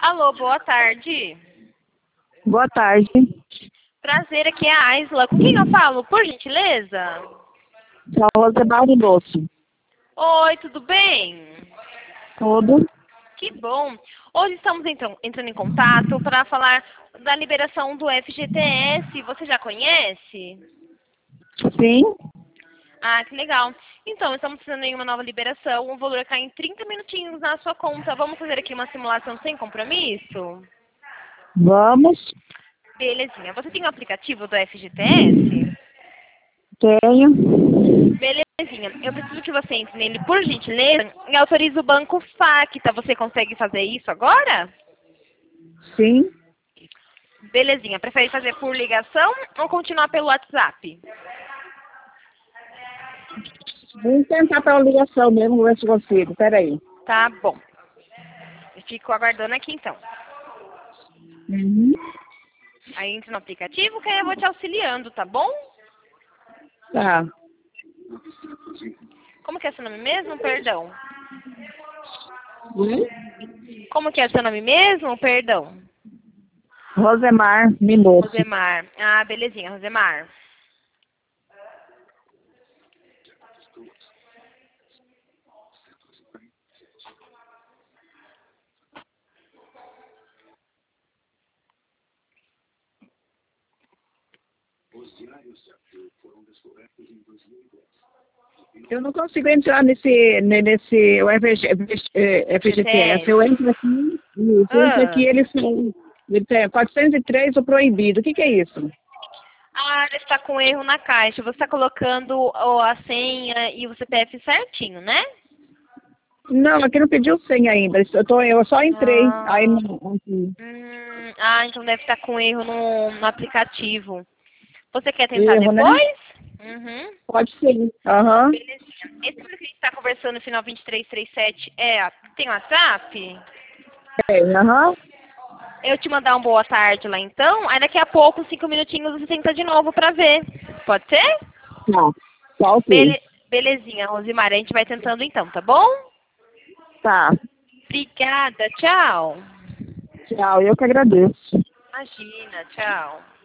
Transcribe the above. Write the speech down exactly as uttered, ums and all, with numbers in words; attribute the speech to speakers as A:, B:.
A: Alô, boa tarde.
B: Boa tarde.
A: Prazer, aqui é a Aisla. Com quem eu falo, por gentileza?
B: Sou a Rosemar Doce.
A: Oi, tudo bem?
B: Tudo?
A: Que bom. Hoje estamos entram- entrando em contato para falar da liberação do F G T S. Você já conhece?
B: Sim.
A: Ah, que legal. Então, estamos precisando de uma nova liberação. O valor cai em trinta minutinhos na sua conta. Vamos fazer aqui uma simulação sem compromisso?
B: Vamos.
A: Belezinha. Você tem o aplicativo do F G T S?
B: Tenho.
A: Belezinha. Eu preciso que você entre nele, por gentileza, e autorize o banco Facta. Você consegue fazer isso agora?
B: Sim.
A: Belezinha. Prefere fazer por ligação ou continuar pelo WhatsApp?
B: Vamos tentar pela ligação mesmo, ver se consigo. Peraí.
A: Tá bom. Eu fico aguardando aqui, então.
B: Uhum.
A: Aí entra no aplicativo que aí eu vou te auxiliando, tá bom?
B: Tá.
A: Como que é seu nome mesmo? Perdão.
B: Hum?
A: Como que é seu nome mesmo? Perdão.
B: Rosemar Minosso.
A: Rosemar. Ah, belezinha, Rosemar.
B: Eu não consigo entrar nesse, ne- nesse o F G, F G T S. Eu entro aqui, isso, eu entro
A: Ah.
B: aqui, eles são ele tem quatrocentos e três o proibido. O que que é isso?
A: Ah, ele está com erro na caixa. Você está colocando o- a senha e o C P F certinho, né?
B: Não, aqui não pediu senha ainda. Eu, tô, eu só entrei. Aí
A: Ah,
B: não. Aqui.
A: hum, ah, então deve estar com erro no, no aplicativo. Você quer tentar
B: Erro, né?
A: depois? Uhum.
B: Pode ser. Aham.
A: Belezinha. Esse número que a gente está conversando no final vinte e três trinta e sete é, tem WhatsApp?
B: Tem, aham.
A: Eu te mandar um boa tarde lá então. Aí daqui a pouco, cinco minutinhos, você tenta de novo pra ver. Pode ser?
B: Tá. Tá ok.
A: Bele Belezinha, Rosimar. A gente vai tentando então, tá bom?
B: Tá.
A: Obrigada. Tchau.
B: Tchau. Eu que agradeço.
A: Imagina. Tchau.